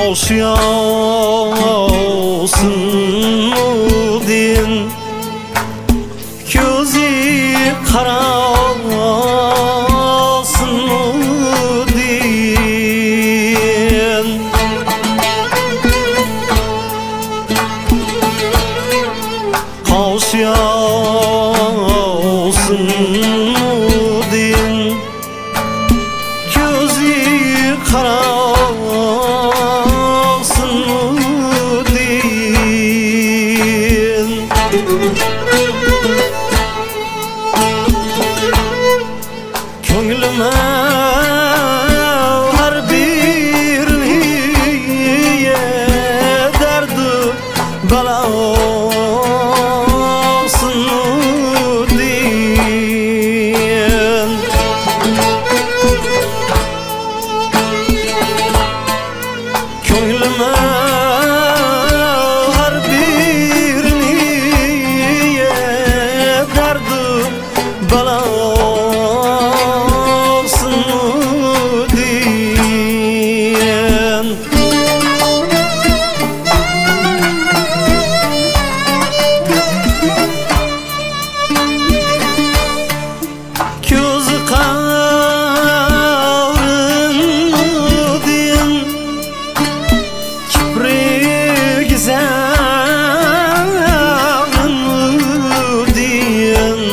Kavuşuyorsun din gözü karasın din Kavuşuyorsun din gözü karasın din Köngülüme her birine derdi belasın din Köngülüme her birine derdi belasın din Gözü karın din Kiprik zağın din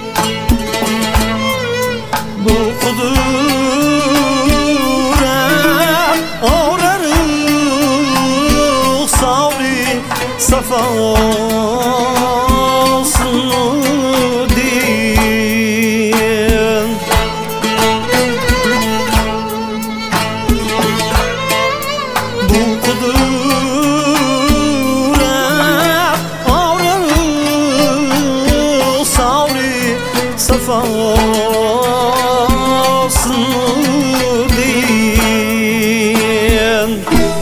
Bu kudura ağrarık savri safasın din Bu kudura ağrarık savri safasın din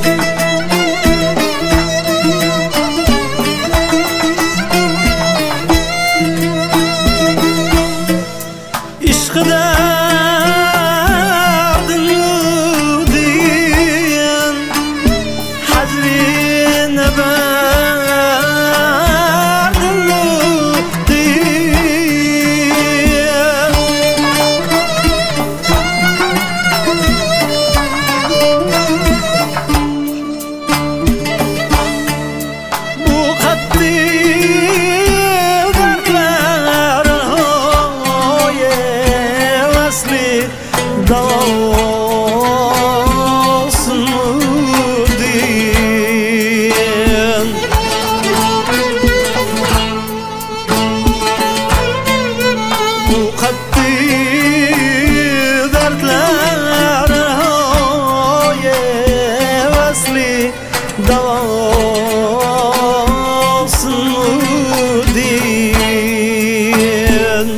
İşkı derdin din Hazrine verdin din Bu katli dertler Vasli davasın din Bu katli dertler Vasli davasın din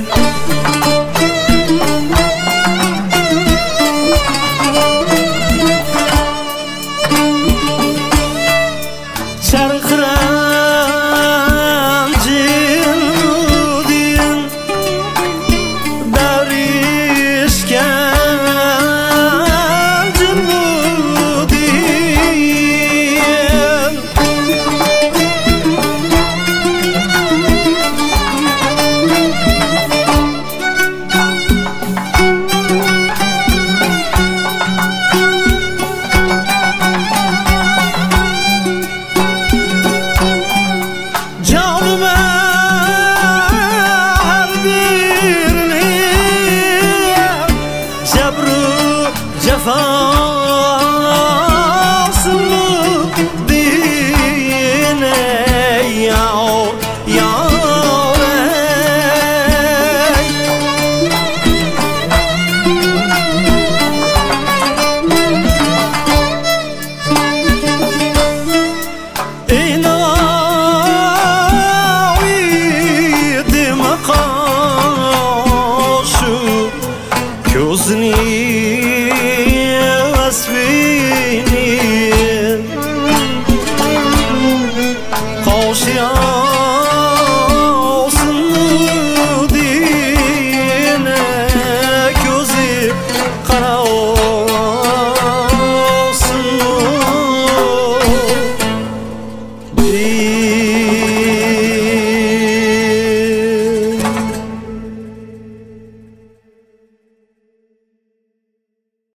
Çarkıran cildin Davrişken cildin Canıma her birine Cebru cefasın dine Yar, yar ey navidim karşı Gözünü asbini Kavuşuyor